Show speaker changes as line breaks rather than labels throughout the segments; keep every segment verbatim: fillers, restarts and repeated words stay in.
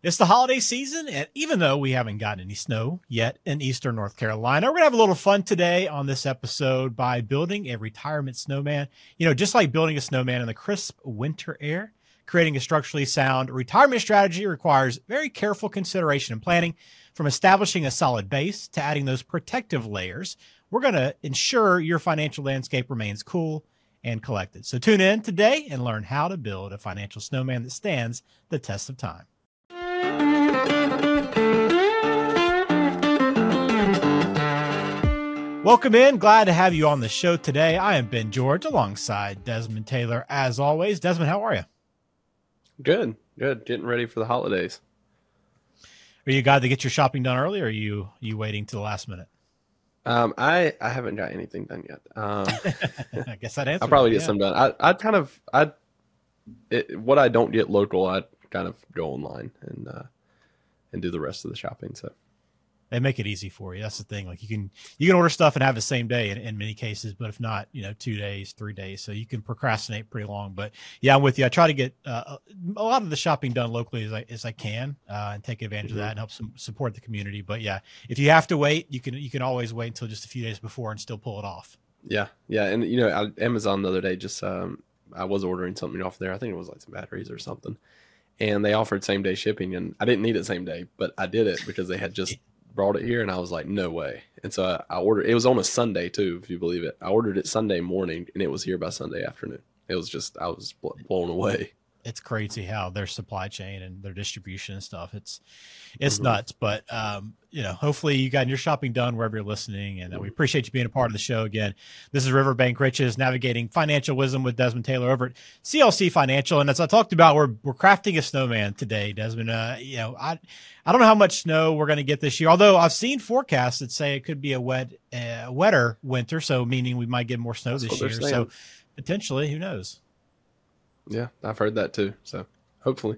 It's the holiday season, and even though we haven't gotten any snow yet in eastern North Carolina, we're going to have a little fun today on this episode by building a retirement snowman. You know, just like building a snowman in the crisp winter air, creating a structurally sound retirement strategy requires very careful consideration and planning. From establishing a solid base to adding those protective layers, we're going to ensure your financial landscape remains cool and collected. So tune in today and learn how to build a financial snowman that stands the test of time. Welcome in. Glad to have you on the show today. I am Ben George alongside Desmond Taylor as always. Desmond, how are you?
Good, good. Getting ready for the holidays.
Are you a guy to get your shopping done early, or are you you waiting to the last minute?
Um, I, I haven't got anything done yet. Um,
I guess that answers.
I'll probably
it,
get
yeah.
some done. I I kind of I it, what I don't get local, I kind of go online and uh, and do the rest of the shopping. So
they make it easy for you. That's the thing. Like you can you can order stuff and have the same day in, in many cases, but if not, you know, two days, three days. So you can procrastinate pretty long. But yeah, I'm with you. I try to get uh, a lot of the shopping done locally as I as I can uh, and take advantage mm-hmm. of that and help some support the community. But yeah, if you have to wait, you can you can always wait until just a few days before and still pull it off.
Yeah, yeah, and you know, I, Amazon the other day just um, I was ordering something off there. I think it was like some batteries or something, and they offered same day shipping, and I didn't need it same day, but I did it because they had just brought it here, and I was like, no way. And so I, I ordered, it was on a Sunday too, if you believe it. I ordered it Sunday morning and it was here by Sunday afternoon. It was just, I was blown away.
It's crazy how their supply chain and their distribution and stuff, it's, it's
Mm-hmm.
nuts, but um, you know, hopefully you got your shopping done wherever you're listening. And uh, we appreciate you being a part of the show again. This is Riverbank Riches, navigating financial wisdom with Desmond Taylor over at C L C Financial. And as I talked about, we're, we're crafting a snowman today, Desmond. Uh, you know, I, I don't know how much snow we're going to get this year, although I've seen forecasts that say it could be a wet, uh, wetter winter. So meaning we might get more snow
That's
this year. So potentially, who knows?
Yeah, I've heard that too. So hopefully.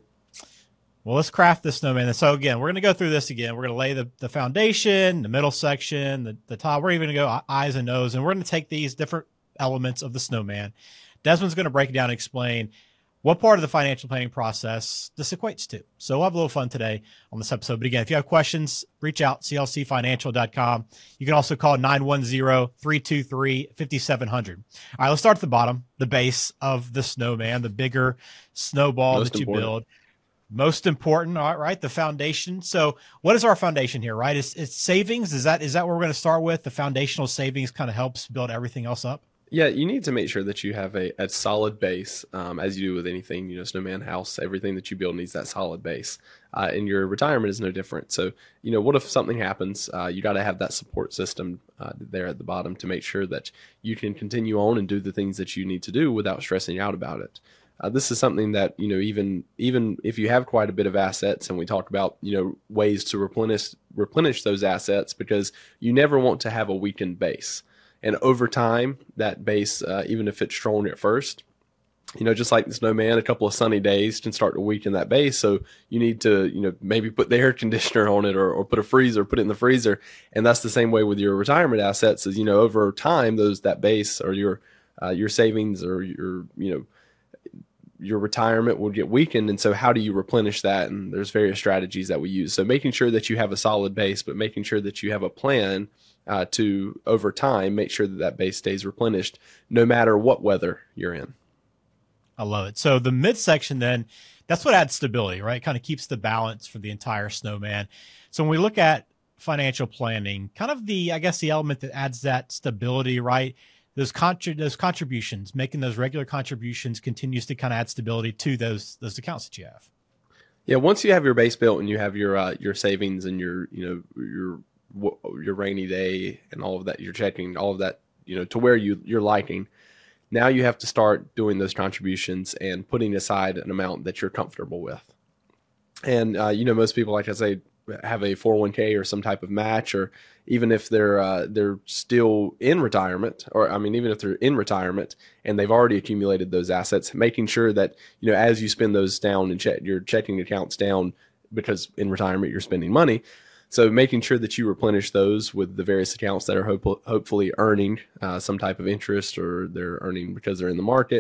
Well, let's craft this snowman. So again, we're going to go through this again. We're going to lay the, the foundation, the middle section, the, the top. We're even going to go eyes and nose, and we're going to take these different elements of the snowman. Desmond's going to break it down and explain what part of the financial planning process this equates to. So we'll have a little fun today on this episode. But again, if you have questions, reach out, C L C financial dot com. You can also call nine one zero, three two three, five seven zero zero. All right, let's start at the bottom, the base of the snowman, the bigger snowball
Most
that you
important.
build. Most important, all right, the foundation. So what is our foundation here, right? It's, it's savings. Is that is that what we're going to start with? The foundational savings kind of helps build everything else up?
Yeah, you need to make sure that you have a, a solid base, um, as you do with anything, you know, snowman house, everything that you build needs that solid base. Uh, and your retirement is no different. So, you know, what if something happens? Uh, you got to have that support system uh, there at the bottom to make sure that you can continue on and do the things that you need to do without stressing out about it. Uh, this is something that, you know, even even if you have quite a bit of assets, and we talk about, you know, ways to replenish replenish those assets, because you never want to have a weakened base. And over time, that base, uh, even if it's strong at first, you know, just like the snowman, a couple of sunny days can start to weaken that base. So you need to, you know, maybe put the air conditioner on it, or, or put a freezer, put it in the freezer. And that's the same way with your retirement assets. Is, you know, over time, those that base or your uh, your savings or your, you know, your retirement will get weakened. And so how do you replenish that? And there's various strategies that we use. So making sure that you have a solid base, but making sure that you have a plan uh, to, over time, make sure that that base stays replenished no matter what weather you're in.
I love it. So the midsection, then, that's what adds stability, right? Kind of keeps the balance for the entire snowman. So when we look at financial planning, kind of the, I guess, the element that adds that stability, right? Those contri- those contributions, making those regular contributions continues to kind of add stability to those those accounts that you have.
Yeah, once you have your base built and you have your uh, your savings and your, you know, your your rainy day and all of that, your checking, all of that, you know, to where you you're liking. Now you have to start doing those contributions and putting aside an amount that you're comfortable with. And uh, you know, most people, like I say, have a four oh one k or some type of match, or even if they're uh, they're still in retirement, or I mean, even if they're in retirement and they've already accumulated those assets, making sure that, you know, as you spend those down and check your checking accounts down, because in retirement you're spending money. So making sure that you replenish those with the various accounts that are hope- hopefully earning uh, some type of interest, or they're earning because they're in the market.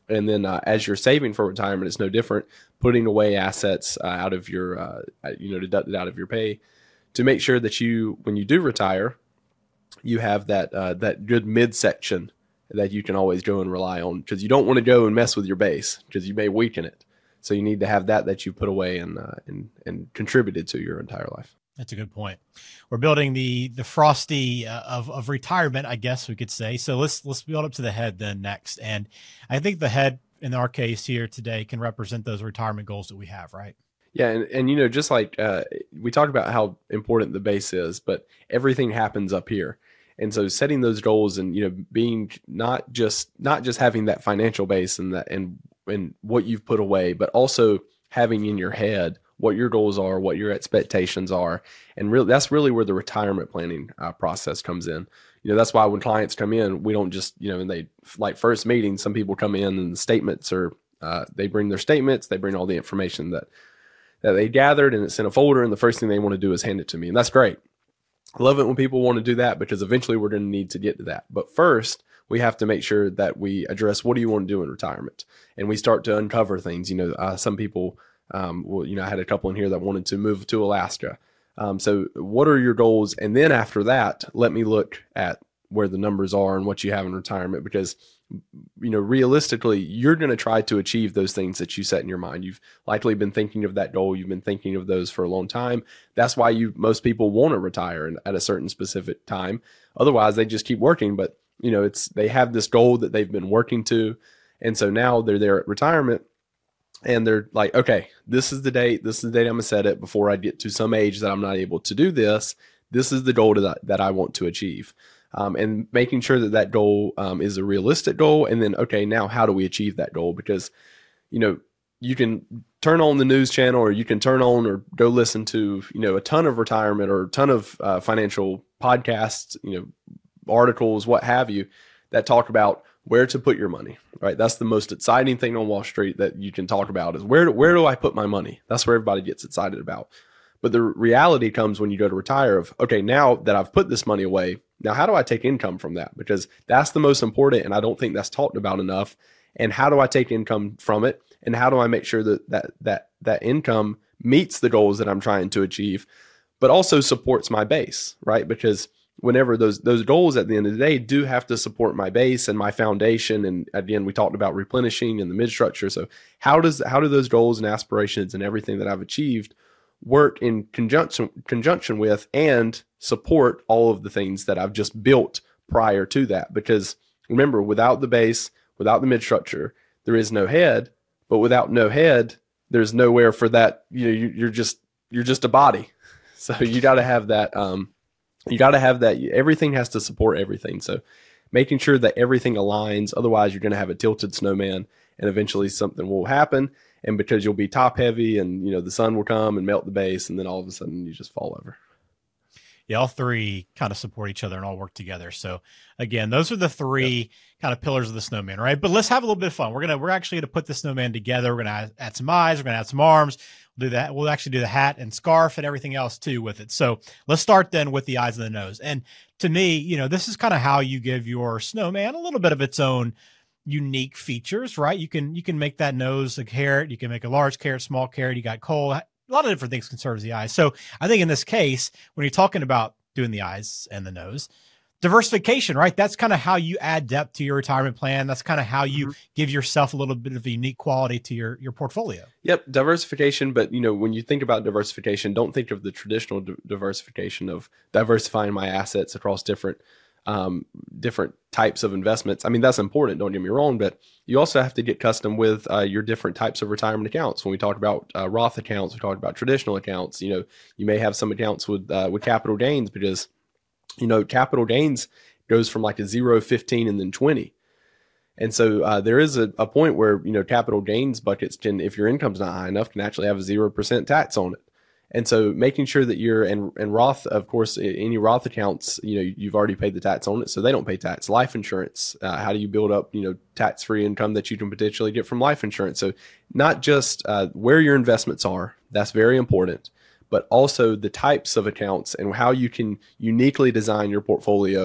And then uh, as you're saving for retirement, it's no different. Putting away assets uh, out of your, uh, you know, deducted out of your pay to make sure that you, when you do retire, you have that uh, that good midsection that you can always go and rely on, because you don't want to go and mess with your base because you may weaken it. So you need to have that that you put away and uh, and and contributed to your entire life.
That's a good point. We're building the the frosty uh, of of retirement, I guess we could say. So let's let's build up to the head then next. And I think the head in our case here today can represent those retirement goals that we have, right?
Yeah, and, and you know, just like uh, we talked about how important the base is, but everything happens up here. And so setting those goals and, you know, being not just not just having that financial base and that and and what you've put away, but also having in your head what your goals are, what your expectations are. And really, that's really where the retirement planning uh, process comes in. You know, that's why when clients come in, we don't just, you know, and they like first meeting, some people come in and the statements are, uh, they bring their statements, they bring all the information that, that they gathered, and it's in a folder. And the first thing they want to do is hand it to me. And that's great. I love it when people want to do that, because eventually we're going to need to get to that. But first, we have to make sure that we address, what do you want to do in retirement? And we start to uncover things. You know, uh, some people, um, well, you know, I had a couple in here that wanted to move to Alaska. Um, so what are your goals? And then after that, let me look at where the numbers are and what you have in retirement, because, you know, realistically, you're going to try to achieve those things that you set in your mind. You've likely been thinking of that goal. You've been thinking of those for a long time. That's why you, most people want to retire at a certain specific time. Otherwise, they just keep working. But, you know, it's, they have this goal that they've been working to. And so now they're there at retirement and they're like, okay, this is the date. This is the date I'm going to set it before I get to some age that I'm not able to do this. This is the goal that, that I want to achieve. Um, and making sure that that goal um, is a realistic goal. And then, okay, now how do we achieve that goal? Because, you know, you can turn on the news channel, or you can turn on or go listen to, you know, a ton of retirement or a ton of uh, financial podcasts, you know, articles, what have you, that talk about where to put your money, right? That's the most exciting thing on Wall Street that you can talk about, is where do, where do I put my money? That's where everybody gets excited about. But the reality comes when you go to retire of, okay, now that I've put this money away, now how do I take income from that? Because that's the most important, and I don't think that's talked about enough. And how do I take income from it? And how do I make sure that that that that income meets the goals that I'm trying to achieve, but also supports my base, right? Because whenever those those goals at the end of the day do have to support my base and my foundation. And again, we talked about replenishing and the mid structure. So how does how do those goals and aspirations and everything that I've achieved work in conjunction conjunction with and support all of the things that I've just built prior to that? Because remember, without the base, without the mid structure, there is no head. But without no head, there's nowhere for that. You know, you, you're just you're just a body. So you got to have that. Um, you got to have that. Everything has to support everything. So making sure that everything aligns. Otherwise, you're going to have a tilted snowman, and eventually something will happen. And because you'll be top heavy, and you know the sun will come and melt the base, and then all of a sudden you just fall over.
Yeah, all three kind of support each other and all work together. So again, those are the three yep. kind of pillars of the snowman, right? But let's have a little bit of fun. We're gonna we're actually gonna put the snowman together. We're gonna add some eyes. We're gonna add some arms. We'll do that. We'll actually do the hat and scarf and everything else too with it. So let's start then with the eyes and the nose. And to me, you know, this is kind of how you give your snowman a little bit of its own unique features, right? You can you can make that nose a carrot. You can make a large carrot, small carrot. You got coal. A lot of different things can serve as the eyes. So I think in this case, when you're talking about doing the eyes and the nose, diversification, right? That's kind of how you add depth to your retirement plan. That's kind of how you mm-hmm. give yourself a little bit of a unique quality to your, your portfolio.
Yep. Diversification. But, you know, when you think about diversification, don't think of the traditional d- diversification of diversifying my assets across different um, different types of investments. I mean, that's important. Don't get me wrong, but you also have to get custom with uh, your different types of retirement accounts. When we talk about uh, Roth accounts, we talk about traditional accounts. You know, you may have some accounts with uh, with capital gains, because, you know, capital gains goes from like a zero, fifteen, and then twenty. And so uh, there is a, a point where, you know, capital gains buckets can, if your income's not high enough, can actually have a zero percent tax on it. And so making sure that you're, and, and Roth, of course, any Roth accounts, you know, you've already paid the tax on it, so they don't pay tax. Life insurance, uh, how do you build up, you know, tax-free income that you can potentially get from life insurance? So not just uh, where your investments are, that's very important, but also the types of accounts and how you can uniquely design your portfolio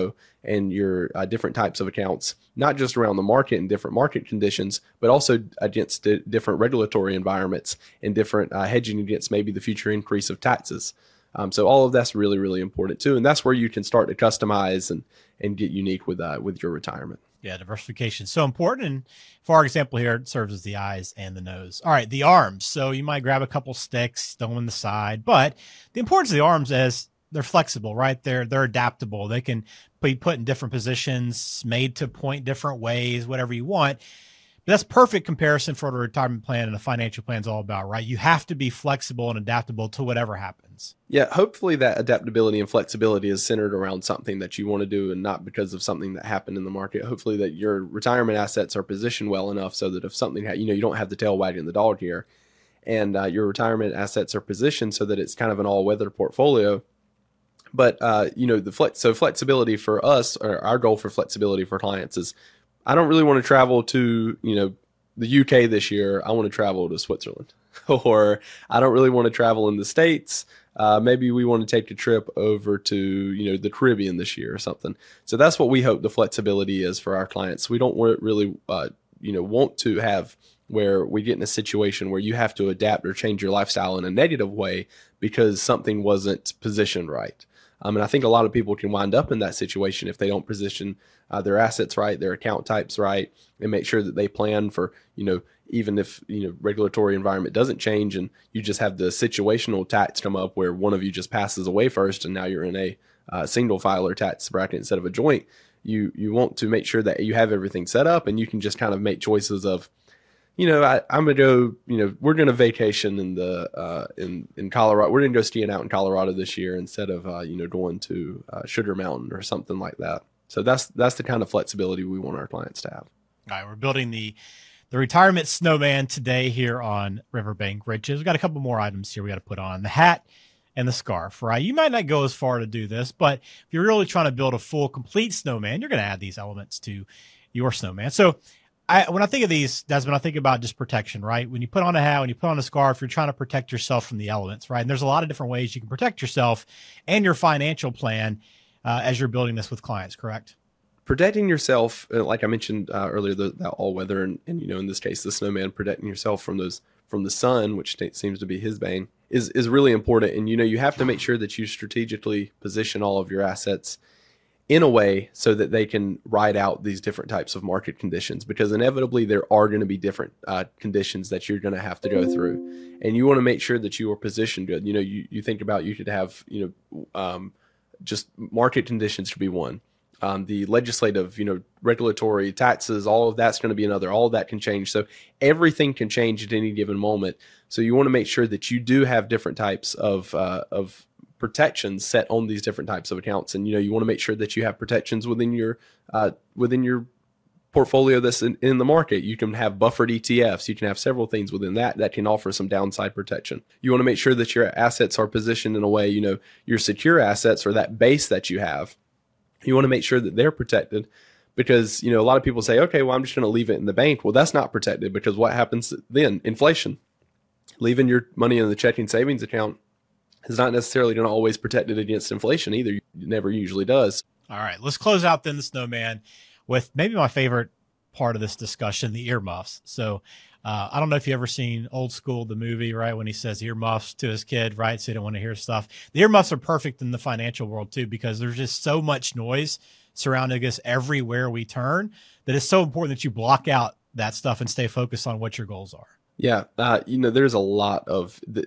and your uh, different types of accounts, not just around the market and different market conditions, but also against di- different regulatory environments and different uh, hedging against maybe the future increase of taxes. Um, so all of that's really, really important too. And that's where you can start to customize and, and get unique with, uh, with your retirement.
Yeah, diversification is so important. And for our example here, it serves as the eyes and the nose. All right, the arms. So you might grab a couple sticks, throw them on the side. But the importance of the arms is they're flexible, right? They're they're adaptable. They can be put in different positions, made to point different ways, whatever you want. But that's perfect comparison for what a retirement plan and a financial plan is all about, right? You have to be flexible and adaptable to whatever happens.
Yeah, hopefully that adaptability and flexibility is centered around something that you want to do and not because of something that happened in the market. Hopefully that your retirement assets are positioned well enough so that if something, ha- you know, you don't have the tail wagging the dog here, and uh, your retirement assets are positioned so that it's kind of an all-weather portfolio. But, uh, you know, the flex, so flexibility for us, or our goal for flexibility for clients is, I don't really want to travel to, you know, the U K this year. I want to travel to Switzerland. Or I don't really want to travel in the States. Uh, maybe we want to take a trip over to, you know, the Caribbean this year or something. So that's what we hope the flexibility is for our clients. We don't want really, uh, you know, want to have where we get in a situation where you have to adapt or change your lifestyle in a negative way because something wasn't positioned right. Um, and I think a lot of people can wind up in that situation if they don't position uh, their assets right, their account types right, and make sure that they plan for, you know, even if, you know, regulatory environment doesn't change and you just have the situational tax come up where one of you just passes away first and now you're in a uh, single filer tax bracket instead of a joint. You, you want to make sure that you have everything set up and you can just kind of make choices of, you know, I, I'm gonna go. You know, we're gonna vacation in the uh, in in Colorado. We're gonna go skiing out in Colorado this year instead of uh, you know going to uh, Sugar Mountain or something like that. So that's that's the kind of flexibility we want our clients to have.
All right, we're building the the retirement snowman today here on Riverbank Riches. We've got a couple more items here we got to put on: the hat and the scarf. Right, you might not go as far to do this, but if you're really trying to build a full, complete snowman, you're going to add these elements to your snowman. So. I, when I think of these, Desmond, I think about just protection, right? When you put on a hat, when you put on a scarf, you're trying to protect yourself from the elements, right? And there's a lot of different ways you can protect yourself and your financial plan uh, as you're building this with clients, correct?
Protecting yourself, uh, like I mentioned uh, earlier, the, that all weather, and, and you know, in this case, the snowman, protecting yourself from those from the sun, which t- seems to be his bane, is is really important. And you know, you have to make sure that you strategically position all of your assets in a way so that they can ride out these different types of market conditions, because inevitably there are going to be different uh, conditions that you're going to have to go through, and you want to make sure that you are positioned good. You know, you, you think about, you could have, you know, um, just market conditions to be one. Um, the legislative, you know, regulatory, taxes, all of that's going to be another. All of that can change. So everything can change at any given moment. So you want to make sure that you do have different types of uh, of protections set on these different types of accounts. And, you know, you want to make sure that you have protections within your, uh, within your portfolio that's in, in the market. You can have buffered E T Fs. You can have several things within that that can offer some downside protection. You want to make sure that your assets are positioned in a way, you know, your secure assets or that base that you have, you want to make sure that they're protected, because, you know, a lot of people say, okay, well, I'm just going to leave it in the bank. Well, that's not protected, because what happens then? Inflation. Leaving your money in the checking savings account is not necessarily going to always protect it against inflation either. It never usually does.
All right, let's close out then the snowman with maybe my favorite part of this discussion, the earmuffs. So uh, I don't know if you ever seen Old School, the movie, right? When he says earmuffs to his kid, right? So he don't want to hear stuff. The earmuffs are perfect in the financial world too, because there's just so much noise surrounding us everywhere we turn that it's so important that you block out that stuff and stay focused on what your goals are.
Yeah. Uh, you know, there's a lot of the,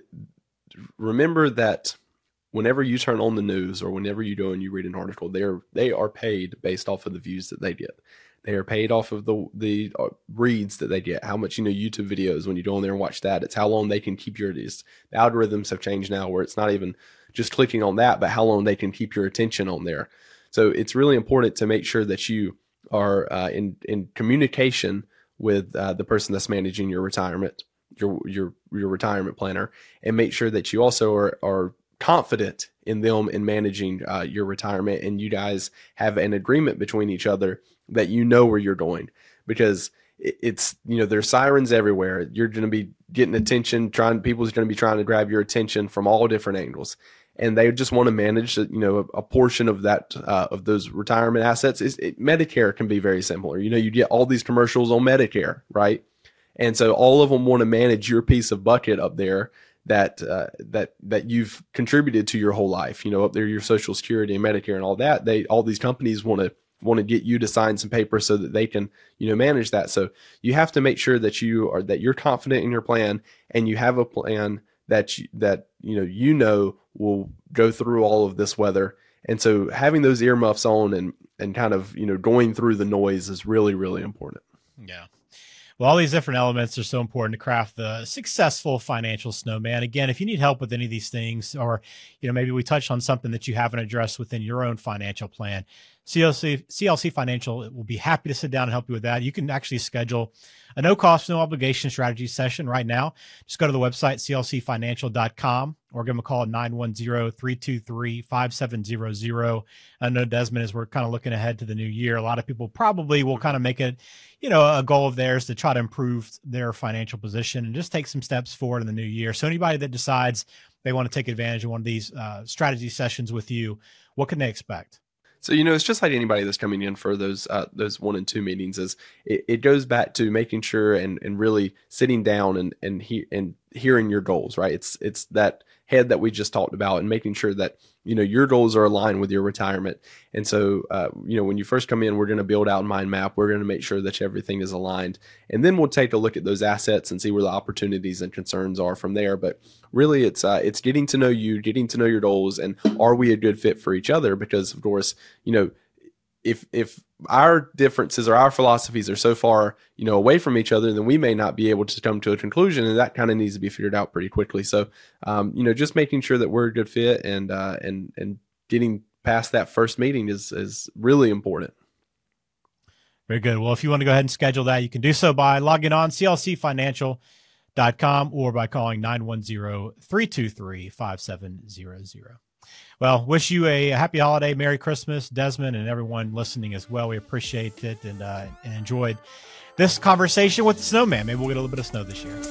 remember that whenever you turn on the news or whenever you go and you read an article, they are they are paid based off of the views that they get. They are paid off of the the reads that they get. How much, you know, YouTube videos, when you go on there and watch that, it's how long they can keep your, it is, the algorithms have changed now where it's not even just clicking on that, but how long they can keep your attention on there. So it's really important to make sure that you are uh, in in communication with uh, the person that's managing your retirement, your your your retirement planner, and make sure that you also are, are confident in them in managing uh, your retirement, and you guys have an agreement between each other that you know where you're going, because it, it's, you know, there's sirens everywhere. You're going to be getting attention, trying, people's going to be trying to grab your attention from all different angles. and they just want to manage, you know, a, a portion of that uh, of those retirement assets. Is it, Medicare can be very similar. You know, you get all these commercials on Medicare, right? And so all of them want to manage your piece of bucket up there that uh, that that you've contributed to your whole life. You know, up there, your Social Security and Medicare and all that. They all these companies want to want to get you to sign some paper so that they can, you know, manage that. So you have to make sure that you are that you're confident in your plan, and you have a plan that you, that you know you know will go through all of this weather. And so having those earmuffs on and and kind of, you know, going through the noise is really, really important.
Yeah. Well, all these different elements are so important to craft the successful financial snowman. Again, if you need help with any of these things, or, you know, maybe we touched on something that you haven't addressed within your own financial plan, C L C, C L C Financial will be happy to sit down and help you with that. You can actually schedule a no cost, no obligation strategy session right now. Just go to the website, C L C financial dot com, or give them a call at nine one zero, three two three, five seven zero zero. I know, Desmond, as we're kind of looking ahead to the new year, a lot of people probably will kind of make it, you know, a goal of theirs to try to improve their financial position and just take some steps forward in the new year. So anybody that decides they want to take advantage of one of these uh, strategy sessions with you, what can they expect?
So, you know, it's just like anybody that's coming in for those uh, those one and two meetings. Is it, it goes back to making sure and, and really sitting down and and he, and hearing your goals, right? It's it's that head that we just talked about, and making sure that, you know, your goals are aligned with your retirement. And so, uh, you know, when you first come in, we're going to build out a mind map. We're going to make sure that everything is aligned, and then we'll take a look at those assets and see where the opportunities and concerns are from there. But really, it's uh, it's getting to know you, getting to know your goals, and are we a good fit for each other? Because of course, you know, if if our differences or our philosophies are so far, you know, away from each other, then we may not be able to come to a conclusion, and that kind of needs to be figured out pretty quickly. So, um, you know, just making sure that we're a good fit, and uh, and and getting past that first meeting is is really important.
Very good. Well, if you want to go ahead and schedule that, you can do so by logging on C L C financial dot com or by calling nine one zero, three two three, five seven zero zero. Well, wish you a happy holiday, Merry Christmas, Desmond, and everyone listening as well. We appreciate it, and, uh, and enjoyed this conversation with the snowman. Maybe we'll get a little bit of snow this year.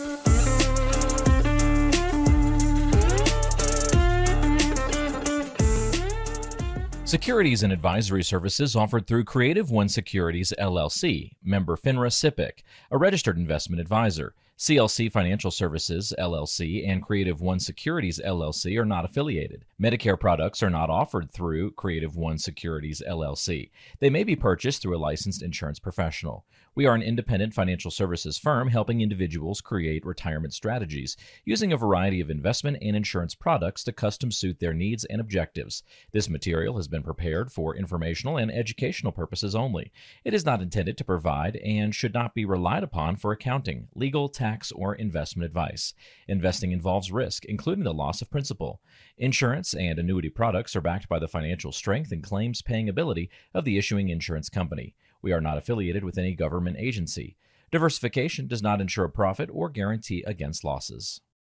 Securities and advisory services offered through Creative One Securities, L L C, member FINRA SIPC, a registered investment advisor. C L C Financial Services, L L C, and Creative One Securities, L L C are not affiliated. Medicare products are not offered through Creative One Securities, L L C. They may be purchased through a licensed insurance professional. We are an independent financial services firm helping individuals create retirement strategies using a variety of investment and insurance products to custom suit their needs and objectives. This material has been prepared for informational and educational purposes only. It is not intended to provide and should not be relied upon for accounting, legal, tax, or investment advice. Investing involves risk, including the loss of principal. Insurance and annuity products are backed by the financial strength and claims-paying ability of the issuing insurance company. We are not affiliated with any government agency. Diversification does not ensure a profit or guarantee against losses.